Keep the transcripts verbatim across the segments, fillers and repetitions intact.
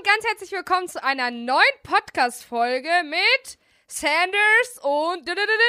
ganz herzlich willkommen zu einer neuen Podcast-Folge mit Sanders und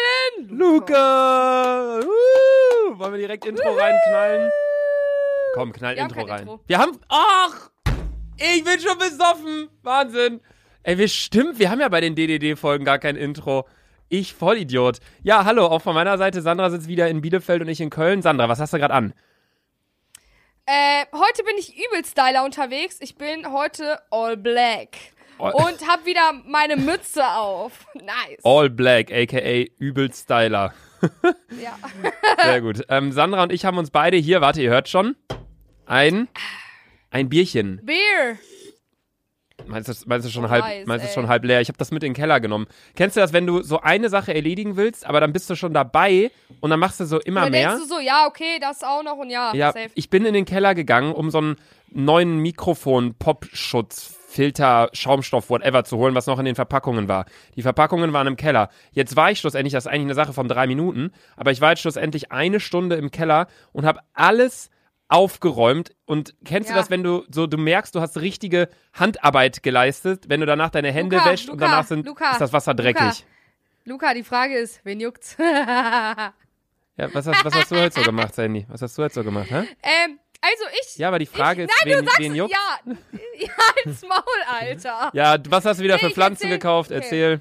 Luca. Uh, wollen wir direkt Intro reinknallen? Komm, knall Wir haben Intro kein rein. Intro. Wir haben, ach, ich bin schon besoffen. Wahnsinn. Ey, wir stimmt, wir haben ja bei den D D D-Folgen gar kein Intro. Ich Vollidiot. Ja, hallo, auch von meiner Seite. Sandra sitzt wieder in Bielefeld und ich in Köln. Sandra, was hast du gerade an? Äh, heute bin ich übel Styler unterwegs. Ich bin heute all black. All- Und hab wieder meine Mütze auf. Nice. All Black, aka übel Styler. Ja. Sehr gut. Ähm, Sandra und ich haben uns beide hier, warte, ihr hört schon, ein, ein Bierchen. Beer. Meinst du, meinst du schon Oh, halb, nice, meinst du ey. schon halb leer? Ich habe das mit in den Keller genommen. Kennst du das, wenn du so eine Sache erledigen willst, aber dann bist du schon dabei und dann machst du so immer Dann mehr? denkst du so, ja, okay, das auch noch und ja, Ja, safe. ich bin in den Keller gegangen, um so einen neuen Mikrofon-Popschutz, Filter, Schaumstoff, whatever zu holen, was noch in den Verpackungen war. Die Verpackungen waren im Keller. Jetzt war ich schlussendlich, das ist eigentlich eine Sache von drei Minuten, aber ich war jetzt schlussendlich eine Stunde im Keller und habe alles aufgeräumt. Und kennst Ja. du das, wenn du so, du merkst, du hast richtige Handarbeit geleistet, wenn du danach deine Hände Luca, wäschst und Luca, danach sind, Luca, ist das Wasser dreckig. Luca. Luca, die Frage ist, wen juckt's? Ja, was hast, was hast du heute so gemacht, Sandy? Was hast du heute so gemacht, hä? ähm, also ich... Ja, aber die Frage ich, ist, nein, wen, du sagst, wen juckt? Ja, ja, ins Maul, Alter. Ja, was hast du wieder Nee, für ich Pflanzen erzähl- gekauft? okay. Erzähl.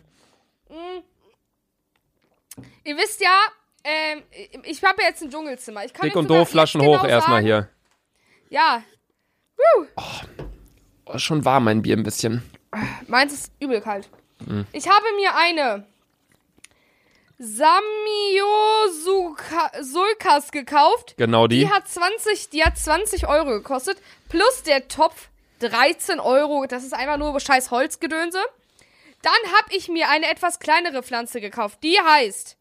Ihr wisst ja, ähm, ich habe ja jetzt ein Dschungelzimmer. Ich kann Dick jetzt und sogar doof, Flaschen jetzt hoch genau erstmal sagen- hier. Ja, Oh, schon warm mein Bier ein bisschen. meins ist übel kalt. Mhm. Ich habe mir eine Samiosulkas gekauft. Genau die. Die hat zwanzig, die hat zwanzig Euro gekostet. Plus der Topf dreizehn Euro. Das ist einfach nur scheiß Holzgedönse. Dann habe ich mir eine etwas kleinere Pflanze gekauft. Die heißt.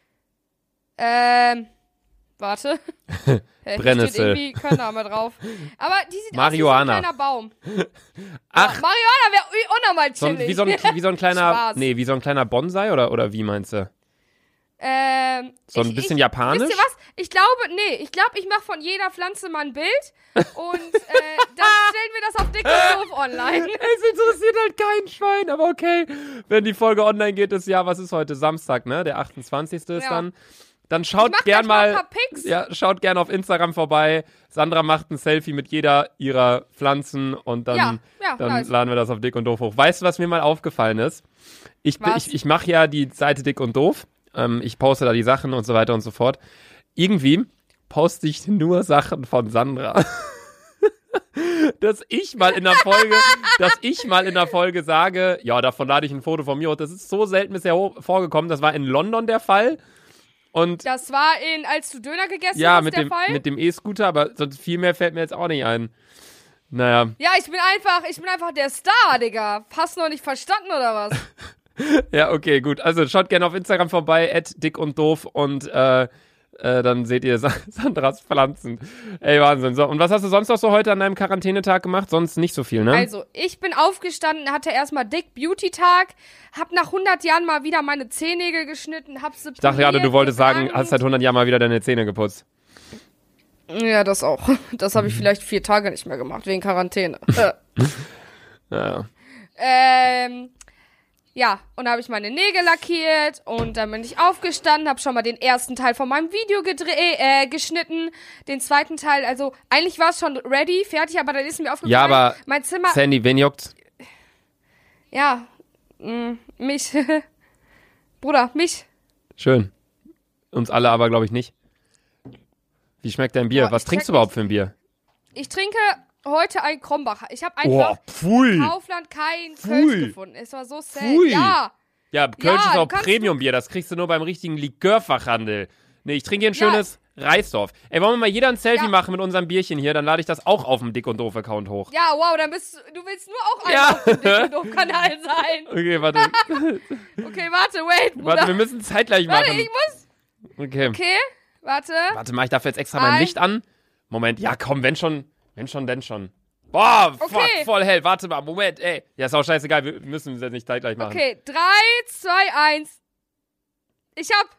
Ähm. Warte. Hä, hier Brennnessel. steht irgendwie kein Name drauf. Aber die sieht Marihuana. aus wie so ein kleiner Baum. Ach, Ja, Marihuana wäre unnormal so ein, chillig. wie, so ein, wie so ein kleiner, Spaß. nee, wie so ein kleiner Bonsai oder, oder wie meinst du? Ähm, So ein ich, bisschen ich, japanisch? Wisst ihr was? Ich glaube, nee, ich glaube, ich mache von jeder Pflanze mal ein Bild und äh, dann stellen wir das auf Dick und Doof online. Es interessiert halt kein Schwein, aber okay. Wenn die Folge online geht, ist ja, was ist heute? Samstag, ne? Der achtundzwanzigste ist Ja. dann. Dann schaut mach gern gleich mal mal, ein paar Pics. ja, schaut gern auf Instagram vorbei. Sandra macht ein Selfie mit jeder ihrer Pflanzen und dann, Ja, ja, dann nice. laden wir das auf Dick und Doof hoch. Weißt du, was mir mal aufgefallen ist? Ich, bin- Was? ich, ich mache ja die Seite Dick und Doof. Ähm, ich poste da die Sachen und so weiter und so fort. Irgendwie poste ich nur Sachen von Sandra. Dass ich mal in der Folge, dass ich mal in der Folge sage, ja, davon lade ich ein Foto von mir hoch. Das ist so selten bisher ho- vorgekommen. Das war in London der Fall. Und Das war in, als du Döner gegessen ja, hast, mit der dem, Fall. mit dem E-Scooter, aber sonst viel mehr fällt mir jetzt auch nicht ein. Naja, Ja, ich bin einfach, ich bin einfach der Star, Digga. Hast du noch nicht verstanden, oder was? ja, okay, gut. Also schaut gerne auf Instagram vorbei, at dick und doof und äh, äh, dann seht ihr Sa- Sandras Pflanzen. Ey, Wahnsinn. So, und was hast du sonst noch so heute an deinem Quarantänetag gemacht? Sonst nicht so viel, ne? Also, ich bin aufgestanden, hatte erstmal Dick Beauty Tag, hab nach hundert Jahren mal wieder meine Zehennägel geschnitten, hab sie ich dachte gerade, du wolltest sagen, gerankt. hast seit hundert Jahren mal wieder deine Zähne geputzt. Ja, das auch. Das habe ich vielleicht vier Tage nicht mehr gemacht, wegen Quarantäne. Äh. Naja. ähm, ja, und da habe ich meine Nägel lackiert und dann bin ich aufgestanden, habe schon mal den ersten Teil von meinem Video gedre- äh, geschnitten, den zweiten Teil, also eigentlich war es schon ready, fertig, aber dann ist mir aufgefallen, Ja, aber mein Zimmer, Sandy, wen juckt's? ja, mh, mich, Bruder, mich. Schön. Uns alle aber, glaube ich, nicht. Wie schmeckt dein Bier? Boah, Was ich trinkst check du überhaupt für ein Bier? Ich trinke heute ein Krombacher. Ich habe einfach pfui. in Kaufland kein Pfui. Kölsch gefunden. Es war so sad. Pfui. Ja, Ja, Kölsch Ja, ist du auch kannst- Premium-Bier. Das kriegst du nur beim richtigen Likörfachhandel. Nee, ich trinke hier ein Ja. schönes Reisdorf. Ey, wollen wir mal jeder ein Selfie Ja. machen mit unserem Bierchen hier? Dann lade ich das auch auf dem Dick und Doof-Account hoch. ja, wow, dann bist du, du willst nur auch ein Ja. auf dem Dick und Doof-Kanal sein. Okay, warte. Okay, warte, wait, Bruder. Warte, wir müssen zeitgleich Warte, machen. ich muss, Okay. okay, warte. Warte, mach ich dafür jetzt extra mein Ein- Licht an? Moment, ja komm, wenn schon, wenn schon, denn schon. Boah, fuck, Okay. voll hell. Warte mal, Moment, ey. Ja, ist auch scheißegal, wir müssen es jetzt nicht zeitgleich machen. Okay, drei, zwei, eins. Ich hab...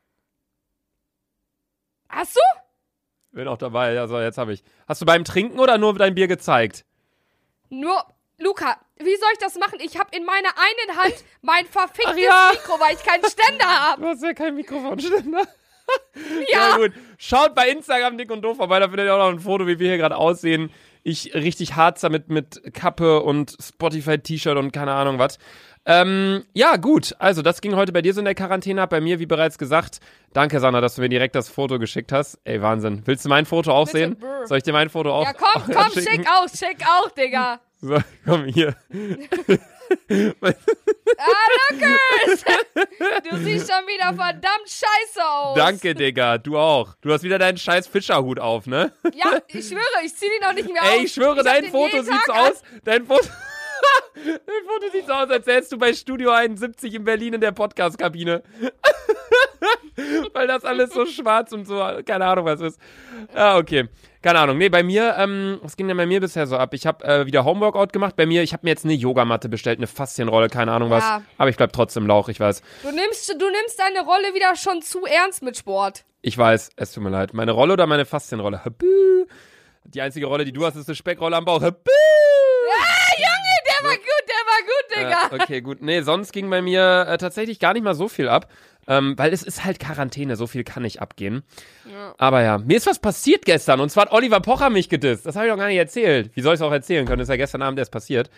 Hast du? Bin auch dabei, ja, so, jetzt habe ich. Hast du beim Trinken oder nur dein Bier gezeigt? Nur Luca, wie soll ich das machen? Ich habe in meiner einen Hand mein verficktes ja. Mikro, weil ich keinen Ständer habe. Du hast ja keinen Mikrofonständer. Ja. Ja, gut. Schaut bei Instagram Dick und Doof vorbei, da findet ihr auch noch ein Foto, wie wir hier gerade aussehen. Ich richtig hart mit, mit Kappe und Spotify-T-Shirt und keine Ahnung was. Ähm, ja, gut. Also, das ging heute bei dir so in der Quarantäne ab. Bei mir, wie bereits gesagt. Danke, Sandra, dass du mir direkt das Foto geschickt hast. Ey, Wahnsinn. Willst du mein Foto auch Bitte, sehen? brr. Soll ich dir mein Foto auch Ja, komm, auch komm, schicken? schick auch, schick auch, Digga. So, komm hier. Ah, Lukas! Du siehst schon wieder verdammt scheiße aus. Danke, Digga. Du auch. Du hast wieder deinen scheiß Fischerhut auf, ne? Ja, ich schwöre, ich zieh den auch nicht mehr aus. Ey, ich schwöre, hab dein den Foto jeden sieht so Tag an. aus. Dein Foto. Dein Foto sieht so aus, als säst du bei Studio einundsiebzig in Berlin in der Podcast-Kabine. Weil das alles so schwarz und so, keine Ahnung, was ist. Ah, okay. Keine Ahnung. Nee, bei mir, ähm, was ging denn bei mir bisher so ab? Ich habe äh, wieder Homeworkout gemacht. Bei mir, ich habe mir jetzt eine Yogamatte bestellt, eine Faszienrolle, keine Ahnung was. Ja. Aber ich bleib trotzdem Lauch, ich weiß. Du nimmst, du nimmst deine Rolle wieder schon zu ernst mit Sport. Ich weiß, es tut mir leid. Meine Rolle oder meine Faszienrolle? Habü. Die einzige Rolle, die du hast, ist eine Speckrolle am Bauch. Habü. Ah, Junge, der war gut, der war gut, Digga. Äh, okay, gut. Nee, sonst ging bei mir äh, tatsächlich gar nicht mal so viel ab. Ähm, weil es ist halt Quarantäne, so viel kann nicht abgehen. Ja. Aber ja, mir ist was passiert gestern. Und zwar hat Oliver Pocher mich gedisst. Das habe ich noch gar nicht erzählt. Wie soll ich es auch erzählen können? Das ist ja gestern Abend erst passiert.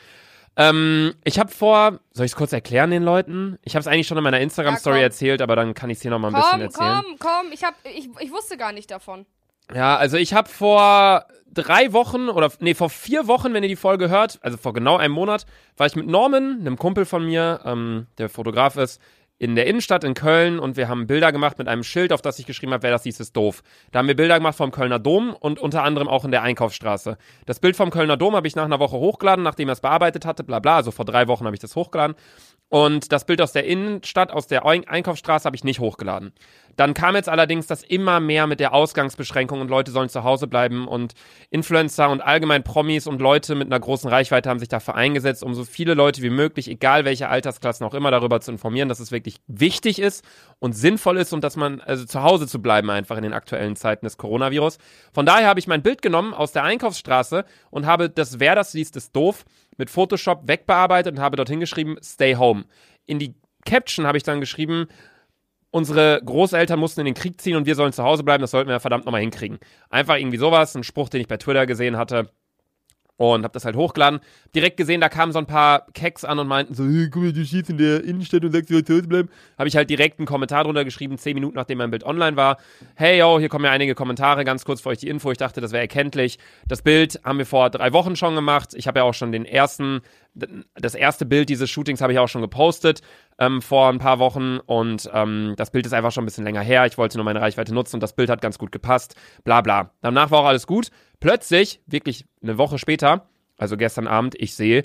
Ähm, ich habe vor, soll ich es kurz erklären den Leuten? Ich habe es eigentlich schon in meiner Instagram-Story Ja, erzählt, aber dann kann ich es hier noch mal ein komm, bisschen erzählen. komm, komm, ich, hab, ich, ich wusste gar nicht davon. Ja, also ich habe vor drei Wochen oder nee, vor vier Wochen, wenn ihr die Folge hört, also vor genau einem Monat, war ich mit Norman, einem Kumpel von mir, ähm, der Fotograf ist, in der Innenstadt in Köln und wir haben Bilder gemacht mit einem Schild, auf das ich geschrieben habe, wer das hieß, ist doof. Da haben wir Bilder gemacht vom Kölner Dom und unter anderem auch in der Einkaufsstraße. Das Bild vom Kölner Dom habe ich nach einer Woche hochgeladen, nachdem er es bearbeitet hatte, bla bla, also vor drei Wochen habe ich das hochgeladen. Und das Bild aus der Innenstadt, aus der Einkaufsstraße habe ich nicht hochgeladen. Dann kam jetzt allerdings das immer mehr mit der Ausgangsbeschränkung und Leute sollen zu Hause bleiben und Influencer und allgemein Promis und Leute mit einer großen Reichweite haben sich dafür eingesetzt, um so viele Leute wie möglich, egal welche Altersklassen auch immer, darüber zu informieren, dass es wirklich wichtig ist und sinnvoll ist und dass man, also zu Hause zu bleiben einfach in den aktuellen Zeiten des Coronavirus. Von daher habe ich mein Bild genommen aus der Einkaufsstraße und habe das Wer das liest, ist doof mit Photoshop wegbearbeitet und habe dorthin geschrieben, stay home. In die Caption habe ich dann geschrieben, unsere Großeltern mussten in den Krieg ziehen und wir sollen zu Hause bleiben, das sollten wir verdammt nochmal hinkriegen. Einfach irgendwie sowas, ein Spruch, den ich bei Twitter gesehen hatte und hab das halt hochgeladen. Direkt gesehen, da kamen so ein paar Keks an und meinten so, hey, guck mal, du schießt in der Innenstadt und sagst, du sollst zu Hause bleiben. Habe ich halt direkt einen Kommentar drunter geschrieben, zehn Minuten nachdem mein Bild online war. Hey, yo, hier kommen ja einige Kommentare, ganz kurz für euch die Info. Ich dachte, das wäre erkenntlich. Das Bild haben wir vor drei Wochen schon gemacht. Ich habe ja auch schon den ersten, das erste Bild dieses Shootings habe ich auch schon gepostet ähm, vor ein paar Wochen und ähm, das Bild ist einfach schon ein bisschen länger her. Ich wollte nur meine Reichweite nutzen und das Bild hat ganz gut gepasst. Bla bla. Danach war auch alles gut. Plötzlich, wirklich eine Woche später, also gestern Abend, ich sehe,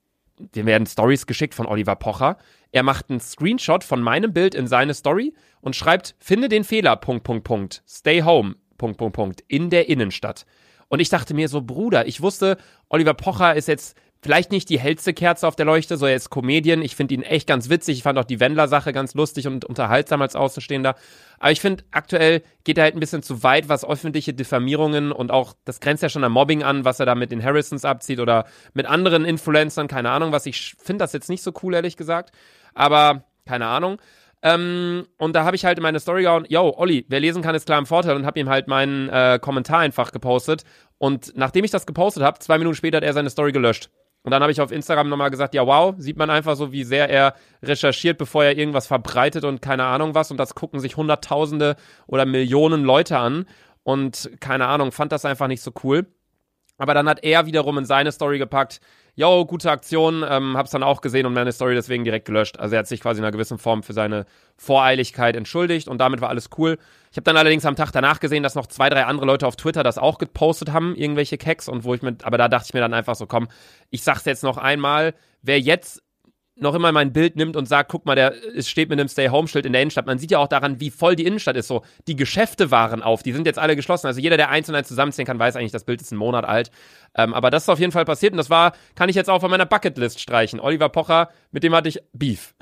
wir werden Stories geschickt von Oliver Pocher. Er macht einen Screenshot von meinem Bild in seine Story und schreibt, finde den Fehler, Punkt, Punkt, Punkt, stay home, Punkt, Punkt, Punkt, in der Innenstadt. Und ich dachte mir so, Bruder, ich wusste, Oliver Pocher ist jetzt vielleicht nicht die hellste Kerze auf der Leuchte, so er ist Comedian. Ich finde ihn echt ganz witzig. Ich fand auch die Wendler-Sache ganz lustig und unterhaltsam als Außenstehender. Aber ich finde, aktuell geht er halt ein bisschen zu weit, was öffentliche Diffamierungen und auch, das grenzt ja schon an Mobbing an, was er da mit den Harrisons abzieht oder mit anderen Influencern, keine Ahnung was. Ich finde das jetzt nicht so cool, ehrlich gesagt. Aber, keine Ahnung. Ähm, und da habe ich halt in meine Story gehauen, yo, Olli, wer lesen kann, ist klar im Vorteil und habe ihm halt meinen äh, Kommentar einfach gepostet. Und nachdem ich das gepostet habe, zwei Minuten später hat er seine Story gelöscht. Und dann habe ich auf Instagram nochmal gesagt, ja wow, sieht man einfach so, wie sehr er recherchiert, bevor er irgendwas verbreitet und keine Ahnung was. Und das gucken sich Hunderttausende oder Millionen Leute an. Und keine Ahnung, fand das einfach nicht so cool. Aber dann hat er wiederum in seine Story gepackt, yo, gute Aktion, ähm, hab's dann auch gesehen und meine Story deswegen direkt gelöscht. Also er hat sich quasi in einer gewissen Form für seine Voreiligkeit entschuldigt und damit war alles cool. Ich habe dann allerdings am Tag danach gesehen, dass noch zwei, drei andere Leute auf Twitter das auch gepostet haben, irgendwelche Keks und wo ich mit, aber da dachte ich mir dann einfach so, komm, ich sag's jetzt noch einmal, wer jetzt noch immer mein Bild nimmt und sagt, guck mal, der es steht mit einem Stay-Home-Schild in der Innenstadt. Man sieht ja auch daran, wie voll die Innenstadt ist. So, die Geschäfte waren auf, die sind jetzt alle geschlossen. Also jeder, der eins und eins zusammenzählen kann, weiß eigentlich, das Bild ist einen Monat alt. Ähm, aber das ist auf jeden Fall passiert und das war, kann ich jetzt auch von meiner Bucketlist streichen. Oliver Pocher, mit dem hatte ich Beef.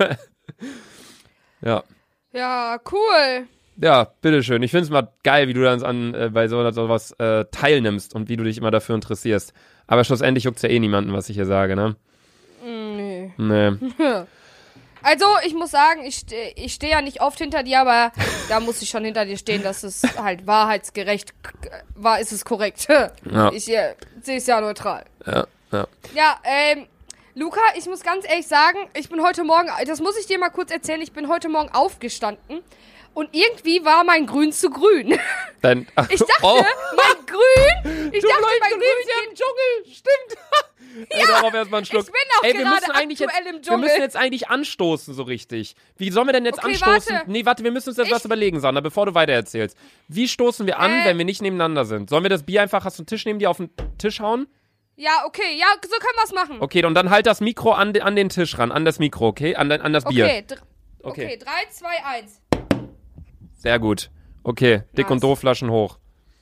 Ja. Ja, cool. Ja, bitteschön. Ich finde es mal geil, wie du dann an, äh, bei so, sowas äh, teilnimmst und wie du dich immer dafür interessierst. Aber schlussendlich juckt's ja eh niemanden, was ich hier sage, ne? Nee. Nee. Also, ich muss sagen, ich, ste- ich stehe ja nicht oft hinter dir, aber da muss ich schon hinter dir stehen, dass es halt wahrheitsgerecht k- war, ist es korrekt. Ja. Ich äh, sehe es ja neutral. Ja, ja. Ja, ähm, Luca, ich muss ganz ehrlich sagen, ich bin heute Morgen, das muss ich dir mal kurz erzählen, ich bin heute Morgen aufgestanden und irgendwie war mein Grün zu grün. Dein, ach, Ich dachte, oh, mein Grün, ich du dachte, lebst, mein du Grün lebst ja im Dschungel, stimmt. Ja, darauf erstmal einen Schluck. ich bin auch Ey, wir gerade müssen eigentlich aktuell jetzt, im Wir Dschungel. müssen jetzt eigentlich anstoßen, so richtig. Wie sollen wir denn jetzt Okay, anstoßen? warte. Nee, warte, wir müssen uns jetzt Ich- was überlegen, Sandra, bevor du weitererzählst. Wie stoßen wir an, Äh. wenn wir nicht nebeneinander sind? Sollen wir das Bier einfach, hast du einen Tisch neben dir, auf den Tisch hauen? Ja, okay, ja, so können wir es machen. Okay, und dann halt das Mikro an, de- an den Tisch ran, an das Mikro, okay? An, de- an das Bier. Okay, dr- Okay. okay, drei, zwei, eins. Sehr gut. Okay, dick Nice. und doof, Flaschen hoch.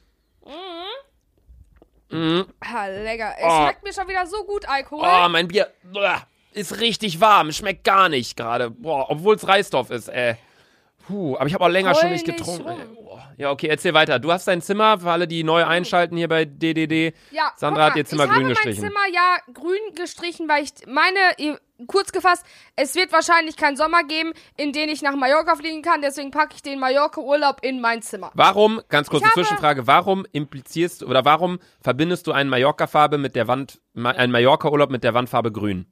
Ah, lecker. Es Oh. schmeckt mir schon wieder so gut, Alkohol. Oh, mein Bier uah, ist richtig warm. Schmeckt gar nicht gerade. Boah, obwohl es Reisdorf ist, ey. Puh, aber ich habe auch länger Heul schon nicht nicht getrunken. rum. Ey. Boah. Ja, okay, erzähl weiter. Du hast dein Zimmer, für alle, die neu einschalten hier bei D D D. Ja, Sandra guck hat ihr mal, Zimmer ich grün habe gestrichen. mein Zimmer ja grün gestrichen, weil ich meine, ihr- kurz gefasst, es wird wahrscheinlich keinen Sommer geben, in den ich nach Mallorca fliegen kann, deswegen packe ich den Mallorca-Urlaub in mein Zimmer. Warum, ganz kurze Ich habe- Zwischenfrage, warum implizierst du oder warum verbindest du einen Mallorca-Farbe mit der Wand, ma- einen Mallorca-Urlaub mit der Wandfarbe grün?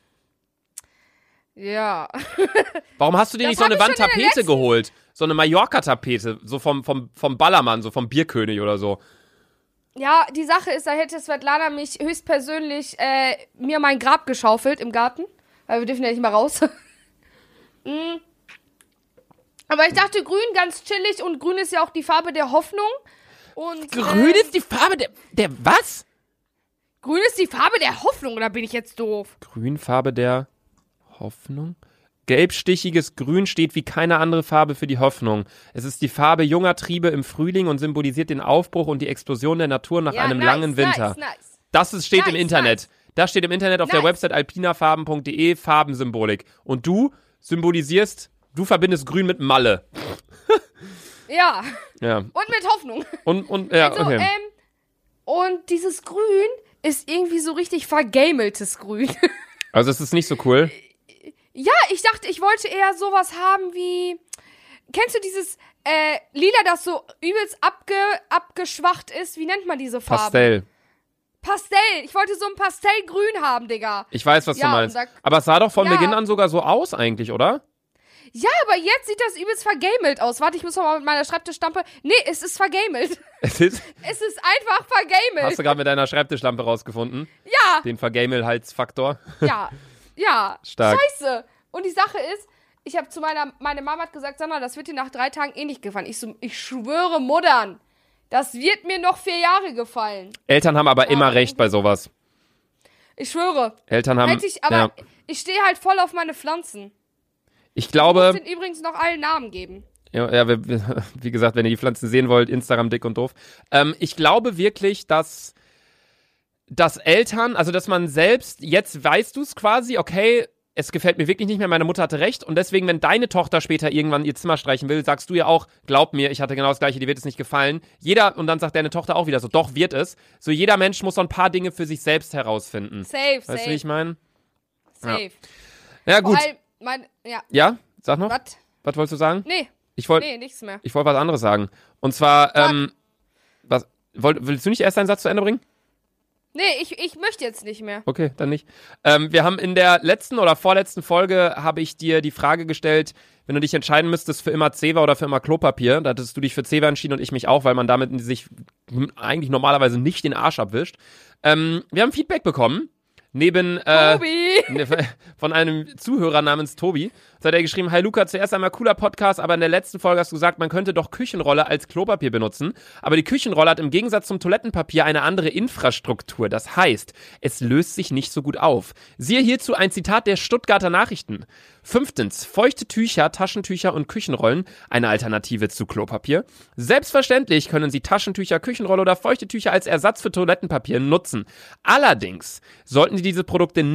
Ja. Warum hast du dir Das nicht so eine hab ich schon in der Wandtapete letzten- geholt? So eine Mallorca-Tapete, so vom, vom, vom Ballermann, so vom Bierkönig oder so. Ja, die Sache ist, da hätte Svetlana mich höchstpersönlich äh, mir mein Grab geschaufelt im Garten, weil wir dürfen ja nicht mal raus. Mm. Aber ich dachte, grün ganz chillig und grün ist ja auch die Farbe der Hoffnung. Und, Grün äh, ist die Farbe der, der was? grün ist die Farbe der Hoffnung, oder bin ich jetzt doof? Grünfarbe der Hoffnung? Gelbstichiges Grün steht wie keine andere Farbe für die Hoffnung. Es ist die Farbe junger Triebe im Frühling und symbolisiert den Aufbruch und die Explosion der Natur nach Ja, einem nice, langen Winter. Nice, nice. Das ist, steht im Nice, Internet. nice. Das steht im Internet auf der Nice. Website alpinafarben punkt de, Farbensymbolik. Und du symbolisierst, du verbindest Grün mit Malle. Ja, Ja. und mit Hoffnung. Und, und, ja, Also, okay. ähm, und dieses Grün ist irgendwie so richtig vergameltes Grün. Also es ist nicht so cool. Ja, ich dachte, ich wollte eher sowas haben wie. Kennst du dieses äh, Lila, das so übelst abge, abgeschwacht ist? Wie nennt man diese Farbe? Pastell. Pastell. Ich wollte so ein Pastellgrün haben, Digga. Ich weiß, was Ja, du meinst. und da- Aber es sah doch von Ja. Beginn an sogar so aus eigentlich, oder? Ja, aber jetzt sieht das übelst vergamelt aus. Warte, ich muss noch mal mit meiner Schreibtischlampe. Nee, es ist vergamelt. Es ist, Es ist einfach vergamelt. hast du gerade mit deiner Schreibtischlampe rausgefunden? Ja, Den Vergamel-Halsfaktor. ja, ja. Stark. Scheiße. Und die Sache ist, ich habe zu meiner, meine Mama hat gesagt, Sandra, das wird dir nach drei Tagen eh nicht gefallen. Ich so, ich schwöre, Muttern, das wird mir noch vier Jahre gefallen. Eltern haben aber immer recht bei sowas. Ich schwöre. Eltern haben, Hätte ich, aber ja. ich stehe halt voll auf meine Pflanzen. Ich Ich glaube, muss den übrigens noch allen Namen geben. ja, ja, wir- wir- wie gesagt, wenn ihr die Pflanzen sehen wollt, Instagram dick und doof. Ähm, ich glaube wirklich, dass, dass Eltern, also dass man selbst, jetzt weißt du es quasi, okay, es gefällt mir wirklich nicht mehr, meine Mutter hatte recht und deswegen, wenn deine Tochter später irgendwann ihr Zimmer streichen will, sagst du ja auch, glaub mir, ich hatte genau das Gleiche, dir wird es nicht gefallen. Jeder, und dann sagt deine Tochter auch wieder so, doch, wird es. So jeder Mensch muss so ein paar Dinge für sich selbst herausfinden. Safe, Weißt du, wie safe, ich meine? safe. Ja, gut. Vor allem, mein, ja, Ja, sag noch. was? Was wolltest du sagen? Nee, Ich wollte nee, nichts mehr. ich wollte was anderes sagen. Und zwar, ähm, was, wollt, willst du nicht erst deinen Satz zu Ende bringen? Nee, ich, ich möchte jetzt nicht mehr. Okay, dann nicht. Ähm, wir haben in der letzten oder vorletzten Folge, habe ich dir die Frage gestellt, wenn du dich entscheiden müsstest für immer Zewa oder für immer Klopapier, da hattest du dich für Zewa entschieden und ich mich auch, weil man damit sich eigentlich normalerweise nicht den Arsch abwischt. Ähm, wir haben Feedback bekommen. Neben äh, Tobi! von einem Zuhörer namens Tobi. Da hat er geschrieben, hi Luca, zuerst einmal cooler Podcast, aber in der letzten Folge hast du gesagt, man könnte doch Küchenrolle als Klopapier benutzen. Aber die Küchenrolle hat im Gegensatz zum Toilettenpapier eine andere Infrastruktur. Das heißt, es löst sich nicht so gut auf. Siehe hierzu ein Zitat der Stuttgarter Nachrichten. Fünftens, feuchte Tücher, Taschentücher und Küchenrollen, eine Alternative zu Klopapier. Selbstverständlich können Sie Taschentücher, Küchenrolle oder feuchte Tücher als Ersatz für Toilettenpapier nutzen. Allerdings sollten Sie diese Produkte nicht in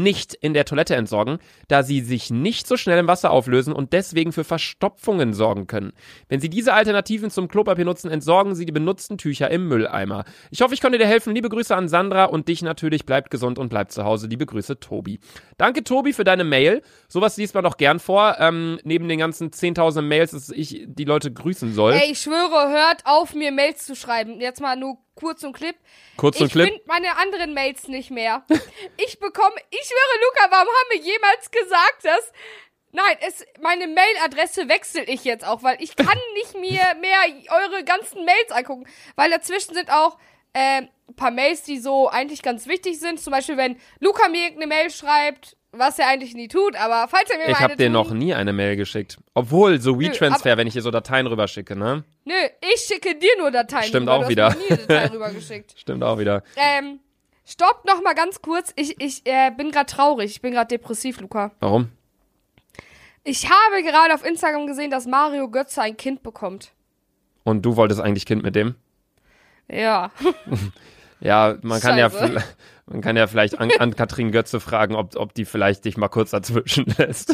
in der Toilette entsorgen, da sie sich nicht so schnell im Wasser auflösen und deswegen für Verstopfungen sorgen können. Wenn Sie diese Alternativen zum Klopapier nutzen, entsorgen Sie die benutzten Tücher im Mülleimer. Ich hoffe, ich konnte dir helfen. Liebe Grüße an Sandra und dich natürlich. Bleibt gesund und bleibt zu Hause. Liebe Grüße, Tobi. Danke, Tobi, für deine Mail. Sowas liest man doch gern vor. Ähm, neben den ganzen zehntausend Mails, dass ich die Leute grüßen soll. Ey, ich schwöre, hört auf, mir Mails zu schreiben. Jetzt mal nur kurz und Clip. Kurz und ich Clip. Ich finde meine anderen Mails nicht mehr. Ich bekomme, ich schwöre, Luca, warum haben wir jemals gesagt, dass... Nein, es, meine Mailadresse wechsle ich jetzt auch, weil ich kann nicht mir mehr eure ganzen Mails angucken. Weil dazwischen sind auch äh, ein paar Mails, die so eigentlich ganz wichtig sind. Zum Beispiel, wenn Luca mir irgendeine Mail schreibt, was er eigentlich nie tut, aber falls er mir Ich mal habe eine dir tut, noch nie eine Mail geschickt. Obwohl, so Nö, WeTransfer, aber- wenn ich dir so Dateien rüberschicke, ne? Nö, ich schicke dir nur Dateien Stimmt rüber. auch du wieder. Hast mir nie eine Datei rübergeschickt. Stimmt auch wieder. Ähm, stopp noch mal ganz kurz. Ich, ich äh, bin gerade traurig. Ich bin gerade depressiv, Luca. Warum? Ich habe gerade auf Instagram gesehen, dass Mario Götze ein Kind bekommt. Und du wolltest eigentlich Kind mit dem? Ja. Ja, man kann ja, Scheiße. vi- man kann ja vielleicht an, an Katrin Götze fragen, ob, ob die vielleicht dich mal kurz dazwischen lässt.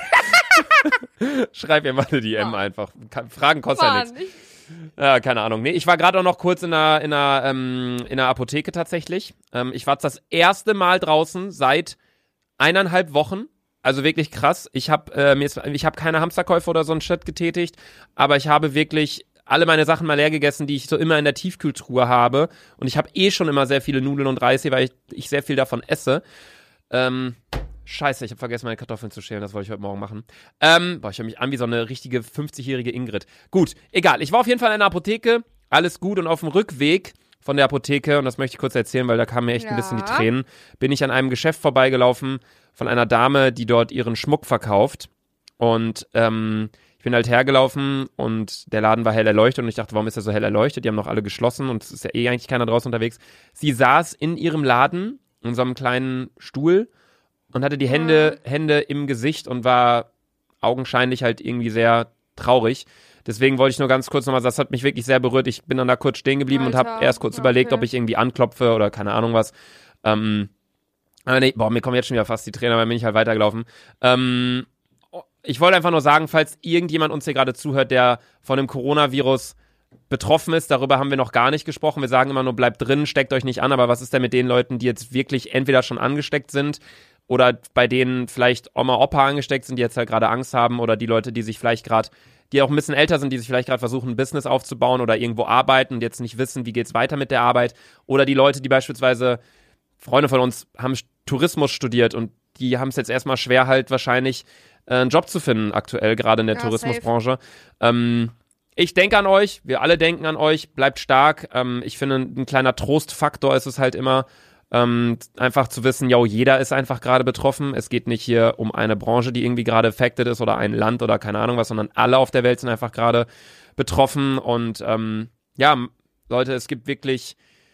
Schreib ihr mal eine D M Mann. einfach. Kann, Fragen kostet ja Mann, nichts. ich, Ja, keine Ahnung. Nee, ich war gerade auch noch kurz in einer, in einer, ähm, in einer Apotheke tatsächlich. Ähm, ich war jetzt das erste Mal draußen seit eineinhalb Wochen. Also wirklich krass. Ich habe äh, mir ist, ich habe keine Hamsterkäufe oder so einen Shit getätigt, aber ich habe wirklich alle meine Sachen mal leer gegessen, die ich so immer in der Tiefkühltruhe habe. Und ich habe eh schon immer sehr viele Nudeln und Reis hier, weil ich, ich sehr viel davon esse. Ähm, scheiße, ich habe vergessen, meine Kartoffeln zu schälen. Das wollte ich heute Morgen machen. Ähm, boah, ich höre mich an wie so eine richtige fünfzigjährige Ingrid. Gut, egal. Ich war auf jeden Fall in einer Apotheke. Alles gut. Und auf dem Rückweg von der Apotheke, und das möchte ich kurz erzählen, weil da kamen mir echt ein bisschen die Ja. Tränen, bin ich an einem Geschäft vorbeigelaufen von einer Dame, die dort ihren Schmuck verkauft. Und ähm, ich bin halt hergelaufen und der Laden war hell erleuchtet und ich dachte, warum ist er so hell erleuchtet? Die haben noch alle geschlossen und es ist ja eh eigentlich keiner draußen unterwegs. Sie saß in ihrem Laden, in so einem kleinen Stuhl und hatte die Hände, Hände im Gesicht und war augenscheinlich halt irgendwie sehr traurig. Deswegen wollte ich nur ganz kurz nochmal sagen, das hat mich wirklich sehr berührt. Ich bin dann da kurz stehen geblieben und habe Alter, erst kurz okay. überlegt, ob ich irgendwie anklopfe oder keine Ahnung was. Ähm, aber nee, boah, mir kommen jetzt schon wieder fast die Tränen, aber dann bin ich halt weitergelaufen. Ähm, ich wollte einfach nur sagen, falls irgendjemand uns hier gerade zuhört, der von dem Coronavirus betroffen ist, darüber haben wir noch gar nicht gesprochen. Wir sagen immer nur, bleibt drin, steckt euch nicht an, aber was ist denn mit den Leuten, die jetzt wirklich entweder schon angesteckt sind oder bei denen vielleicht Oma, Opa angesteckt sind, die jetzt halt gerade Angst haben oder die Leute, die sich vielleicht gerade, die auch ein bisschen älter sind, die sich vielleicht gerade versuchen, ein Business aufzubauen oder irgendwo arbeiten und jetzt nicht wissen, wie geht's weiter mit der Arbeit oder die Leute, die beispielsweise, Freunde von uns haben Tourismus studiert und die haben es jetzt erstmal schwer halt wahrscheinlich äh, einen Job zu finden aktuell, gerade in der Ja, Tourismusbranche. Ähm, ich denke an euch, wir alle denken an euch, bleibt stark. Ähm, ich finde, ein kleiner Trostfaktor ist es halt immer, ähm, einfach zu wissen, yo, jeder ist einfach gerade betroffen. Es geht nicht hier um eine Branche, die irgendwie gerade affected ist oder ein Land oder keine Ahnung was, sondern alle auf der Welt sind einfach gerade betroffen und ähm, ja, Leute, es gibt wirklich,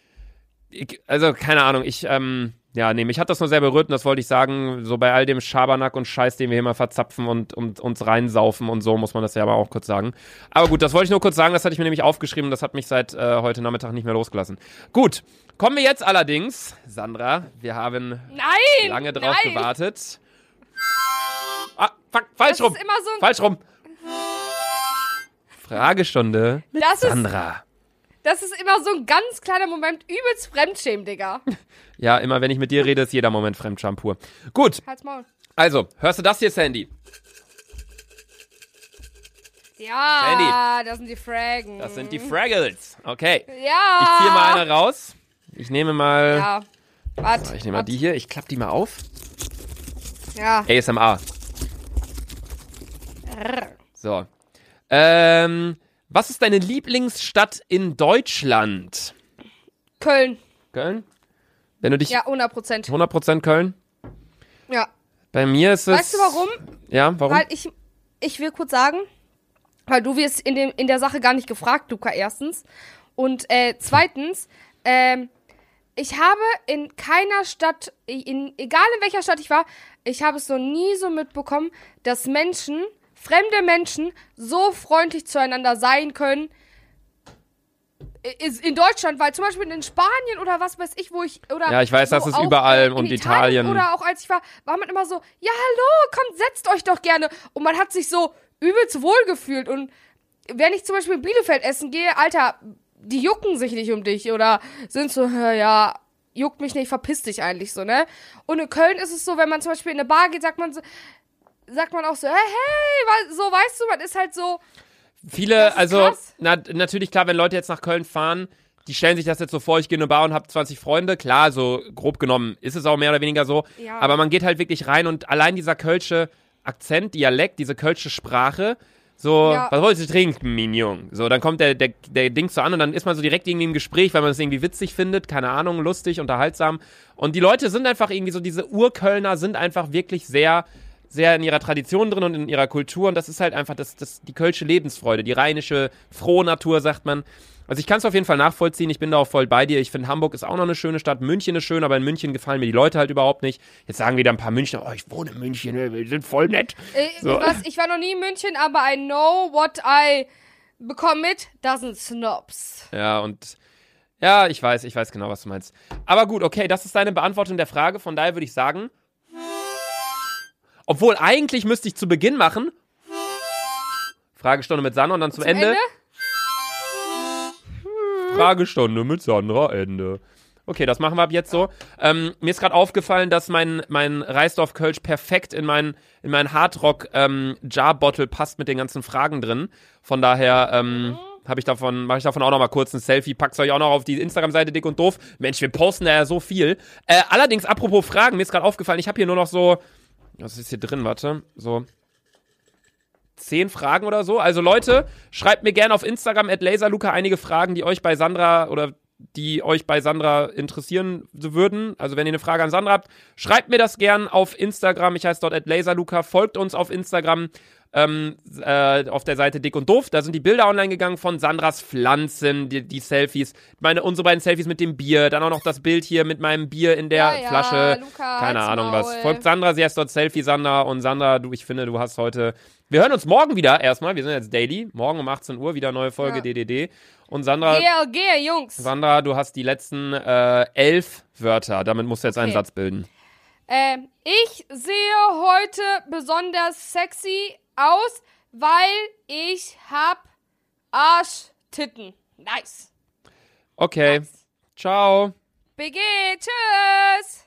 ich, also keine Ahnung, ich, ähm, ja, nee, mich hat das nur sehr berührt und das wollte ich sagen, so bei all dem Schabernack und Scheiß, den wir hier mal verzapfen und, und uns reinsaufen und so, muss man das ja aber auch kurz sagen. Aber gut, das wollte ich nur kurz sagen, das hatte ich mir nämlich aufgeschrieben und das hat mich seit äh, heute Nachmittag nicht mehr losgelassen. Gut, kommen wir jetzt allerdings, Sandra, wir haben nein! lange drauf nein. gewartet. Ah, fuck, falsch Das rum, ist immer so ein, falsch rum. Fragestunde mit Das ist- Sandra. das ist immer so ein ganz kleiner Moment, übelst Fremdschämen, Digga. Ja, immer wenn ich mit dir rede, ist jeder Moment Fremdscham pur. Gut, Halt's Maul. also, hörst du das hier, Sandy? Ja, das sind die Fragen. Das sind die Fraggles. Okay. Ja. Ich ziehe mal eine raus. Ich nehme mal. Ja. Warte. So, ich nehme mal die hier. Ich klappe die mal auf. Ja. A S M R. So. Ähm, was ist deine Lieblingsstadt in Deutschland? Köln. Köln? Wenn du dich. Ja, hundert Prozent. hundert Prozent Köln? Ja. Bei mir ist es. Weißt du warum? Ja, warum? Weil ich, ich will kurz sagen, weil du wirst in, dem, in der Sache gar nicht gefragt, Luca, erstens. Und äh, zweitens, ähm, ich habe in keiner Stadt, in, egal in welcher Stadt ich war, ich habe es noch nie so mitbekommen, dass Menschen, fremde Menschen, so freundlich zueinander sein können, ist in Deutschland, weil zum Beispiel in Spanien oder was weiß ich, wo ich, oder Ja, ich weiß, so das ist auch, überall äh, in und Italien. Italien. Oder auch als ich war, war man immer so, ja hallo, kommt, setzt euch doch gerne. Und man hat sich so übelst wohl gefühlt. Und wenn ich zum Beispiel in Bielefeld essen gehe, Alter, die jucken sich nicht um dich oder sind so, ja, juckt mich nicht, verpiss dich eigentlich so, ne? Und in Köln ist es so, wenn man zum Beispiel in eine Bar geht, sagt man so, sagt man auch so, hey, hey, so, weißt du, man ist halt so. Viele, also, krass. na, natürlich klar, wenn Leute jetzt nach Köln fahren, die stellen sich das jetzt so vor, ich gehe in eine Bar und habe zwanzig Freunde. Klar, so grob genommen ist es auch mehr oder weniger so. Ja. Aber man geht halt wirklich rein und allein dieser kölsche Akzent, Dialekt, diese kölsche Sprache, so, Ja. was wolltest du trinken, Mignon? So, dann kommt der, der, der Ding so an und dann ist man so direkt irgendwie im Gespräch, weil man es irgendwie witzig findet, keine Ahnung, lustig, unterhaltsam. Und die Leute sind einfach irgendwie so, diese Urkölner sind einfach wirklich sehr, sehr in ihrer Tradition drin und in ihrer Kultur und das ist halt einfach das, das, die kölsche Lebensfreude, die rheinische, frohe Natur, sagt man. Also ich kann es auf jeden Fall nachvollziehen, ich bin da auch voll bei dir. Ich finde, Hamburg ist auch noch eine schöne Stadt, München ist schön, aber in München gefallen mir die Leute halt überhaupt nicht. Jetzt sagen wieder ein paar Münchner, oh, ich wohne in München, wir sind voll nett. Äh, So. was, ich war noch nie in München, aber I know what I bekomme mit, das sind Snobs. Ja, und ja, ich weiß, ich weiß genau, was du meinst. Aber gut, okay, das ist deine Beantwortung der Frage, von daher würde ich sagen, obwohl eigentlich müsste ich zu Beginn machen, Fragestunde mit Sandra und dann zum, Zum Ende, Ende? Fragestunde mit Sandra, Ende. Okay, das machen wir ab jetzt so. Ähm, mir ist gerade aufgefallen, dass mein, mein Reisdorf-Kölsch perfekt in mein, in mein Hardrock-Jar-Bottle passt mit den ganzen Fragen drin. Von daher ähm, habe ich davon, mache ich davon auch noch mal kurz ein Selfie. Packt's euch auch noch auf die Instagram-Seite Dick und Doof. Mensch, wir posten da ja so viel. Äh, allerdings, apropos Fragen, mir ist gerade aufgefallen, ich habe hier nur noch so, was ist hier drin, warte, so zehn Fragen oder so. Also Leute, schreibt mir gerne auf Instagram at laserluca einige Fragen, die euch bei Sandra oder die euch bei Sandra interessieren würden. Also wenn ihr eine Frage an Sandra habt, schreibt mir das gern auf Instagram. Ich heiße dort at laserluca. Folgt uns auf Instagram ähm, äh, auf der Seite Dick und Doof. Da sind die Bilder online gegangen von Sandras Pflanzen, die, die Selfies. Meine, unsere beiden Selfies mit dem Bier. Dann auch noch das Bild hier mit meinem Bier in der Ja, ja, Flasche. Luca, Keine halt's Ahnung Maul. was. Folgt Sandra, sie heißt dort Selfie Sandra. Und Sandra, du, ich finde, du hast heute... Wir hören uns morgen wieder erstmal. Wir sind jetzt daily. Morgen um achtzehn Uhr wieder neue Folge Ja. D D D. Und Sandra... Gehe, gehe, Jungs. Sandra, du hast die letzten äh, elf Wörter. Damit musst du jetzt einen Okay. Satz bilden. Ähm, ich sehe heute besonders sexy aus, weil ich hab Arschtitten. Nice. Okay. Nice. Ciao. B G, tschüss.